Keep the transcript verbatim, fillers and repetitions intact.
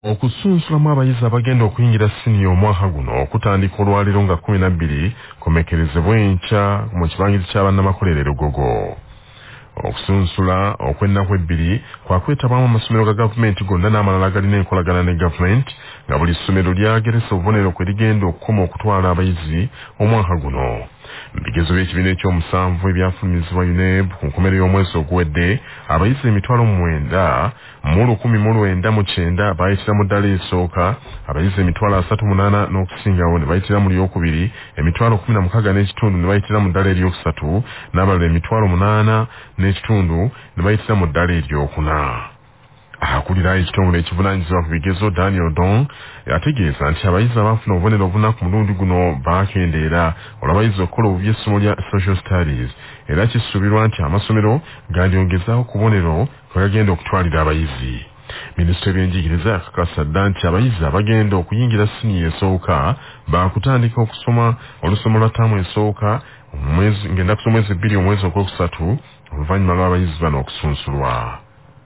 Okusunsulamu abayizi abagenda okuyingira siniya omwaka guno okutandika olwaleero nga kumi na bbiri komekerezebwa enkya mu kibangirizi kya bannamakolero Lugogo. Okusunsula okw'ennaku ebbiri kwakwetabamu amasomero ga gavumenti gonna n'amalala agalina enkolagana ne gavumenti nga buli ssomero lyageresa obubonero kwe ligenda okukoma okutwala abayizi omwaka guno. Mu bigezo by'ekibiina ekyomusanvu ebyafulumizibwa U N E B ku nkomerero y'omwezi oguwedde, abayizi emitwalo mwenda mu lukumi mu lwenda mu kyenda baayitira mu ddala esooka, abayizi emitwalo asatu munaana n'okusingawo ne bayitira mu lyokubiri, emitwalo kumi na mukaaga n'ekitundu ne bayitira mu ddala eryokusatu, n'abalala emitwalo munaana n'ekitundu ne bayitira mu ddala eryokuna. Akulira ekitongole ekivunaanyizibwa ku bigezo Daniel Dong yategeeza nti abayizi abaafuna obubonero obuna ku mulundi guno baakendeera olw'abayizi okukola obubi essomo lya Social Studies, era kisuubirwa nti amasomero galyongezaawo ku bubonero kwe gagenda okutwalira abayizi. Minisitule y'ebyenjigiriza yakakasa dda nti abayizi abagenda okuyingira siniya esooka baakutandika okusoma olusomo lwa ttaamu esooka ngenda kusoma omwezi bbiri omwezi ogwokusatu oluvannyuma lw'abayizi bano okusunsulwa.